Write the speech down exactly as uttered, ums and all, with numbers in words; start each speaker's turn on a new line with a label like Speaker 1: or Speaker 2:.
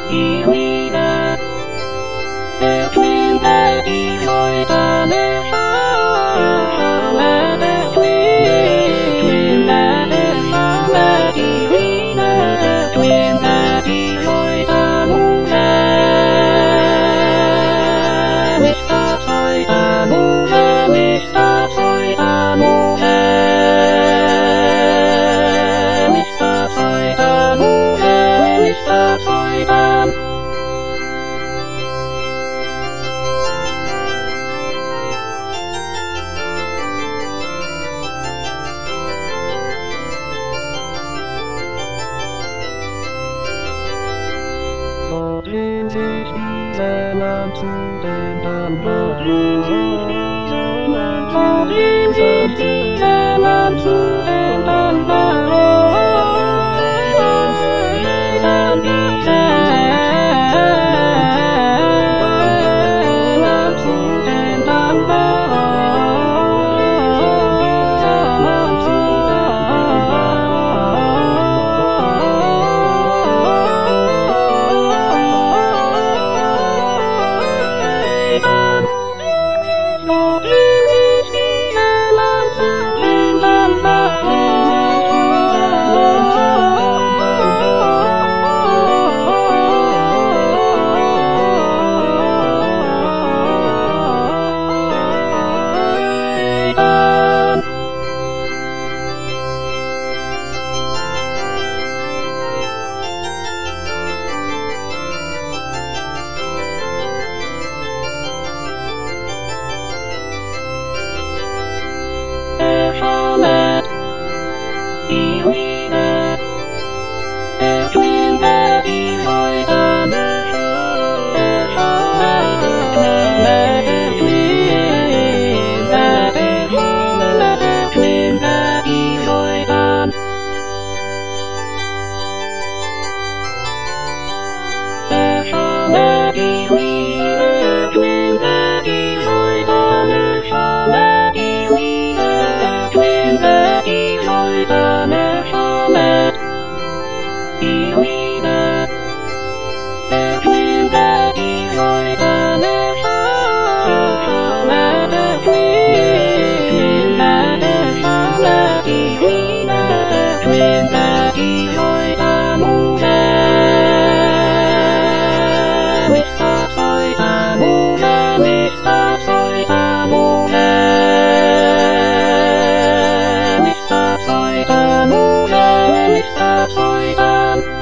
Speaker 1: Ilina, the twin that destroyed the nation, the twin, twin that destroyed Ilina, the twin that destroyed the moon, which destroyed the moon, which destroyed the moon, which destroyed the moon, which destroyed the moon. Dreams is and I'm to them and my dreams are dreams of dreams and I'm to them and my dreams and dreams and I'm to them and Ilina, the twin that destroyed the nation, the twin that destroyed the twin that destroyed the nation, Ilina, the twin that destroyed the nation, Ilina, the twin that destroyed the nation, Ilina, the twin that destroyed the nation, the twin that destroyed Ilina, the twin that destroyed the moon, which destroyed the moon, which destroyed the moon, which destroyed the moon, which destroyed the